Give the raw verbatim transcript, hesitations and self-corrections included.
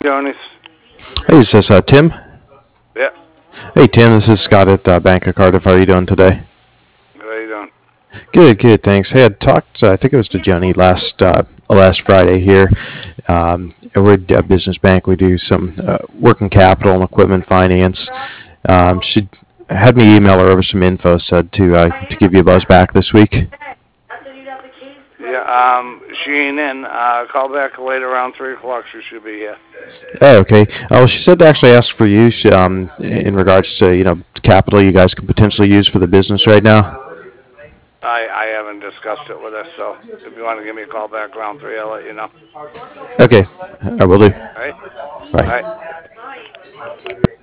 Jonas. Hey, is this uh, Tim? Yeah. Hey, Tim, this is Scott at uh, Bank of Cardiff. How are you doing today? How you doing? Good, good, thanks. Hey, I talked, uh, I think it was to Johnny last uh, last Friday here. Um, we're a business bank. We do some uh, working capital and equipment finance. Um, she had me email her over some info, said to uh, to give you a buzz back this week. Yeah, um, she ain't in. Uh, call back later around three o'clock. She should be here. Oh, okay. Uh, well, she said to actually ask for you she, um, in regards to, you know, capital you guys could potentially use for the business right now. I, I haven't discussed it with her, so if you want to give me a call back around three, I'll let you know. Okay, I will do. All right? All Bye. right.